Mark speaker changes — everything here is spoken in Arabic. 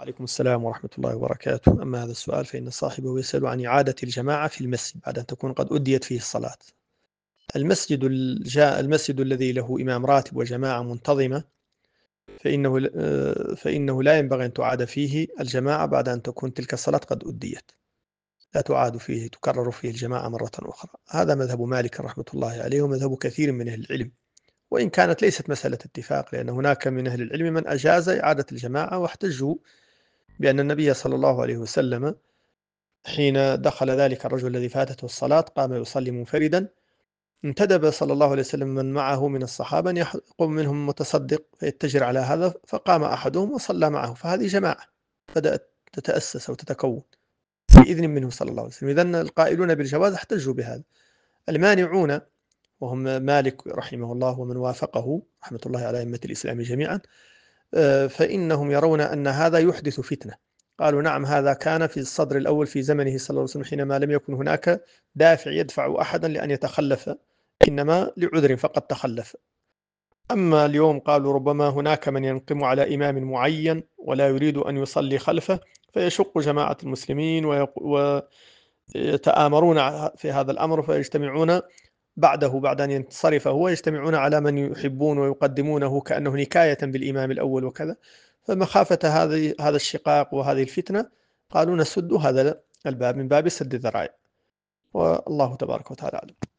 Speaker 1: وعليكم السلام ورحمة الله وبركاته. أما هذا السؤال فإن صاحبه يسأل عن إعادة الجماعة في المسجد بعد أن تكون قد أديت فيه الصلاة. المسجد الذي له إمام راتب وجماعة منتظمة فإنه لا ينبغي أن تعاد فيه الجماعة بعد أن تكون تلك الصلاة قد أديت، لا تعاد فيه، تكرر فيه الجماعة مرة أخرى. هذا مذهب مالك رحمة الله عليه ومذهب كثير من أهل العلم، وإن كانت ليست مسألة اتفاق، لأن هناك من أهل العلم من أجاز إعادة الجماعة واحتجوا بأن النبي صلى الله عليه وسلم حين دخل ذلك الرجل الذي فاتته الصلاة قام يصلي منفردا، انتدب صلى الله عليه وسلم من معه من الصحابة أن يقوم منهم متصدق فيتجر على هذا، فقام أحدهم وصلى معه، فهذه جماعة بدأت تتأسس وتتكون بإذن منه صلى الله عليه وسلم. إذن القائلون بالجواز احتجوا بهذا. المانعون وهم مالك رحمه الله ومن وافقه رحمة الله على أئمة الإسلام جميعا، فإنهم يرون أن هذا يحدث فتنة. قالوا نعم، هذا كان في الصدر الأول في زمنه صلى الله عليه وسلم حينما لم يكن هناك دافع يدفع أحدا لأن يتخلف، إنما لعذر فقد تخلف. أما اليوم قالوا ربما هناك من ينقم على إمام معين ولا يريد أن يصلي خلفه فيشق جماعة المسلمين ويتآمرون في هذا الأمر، فيجتمعون بعد أن ينصرف هو يجتمعون على من يحبون ويقدمونه كأنه نكاية بالإمام الأول وكذا. فمخافة هذا الشقاق وهذه الفتنة قالوا نسد هذا الباب من باب سد الذرائع، والله تبارك وتعالى أعلم.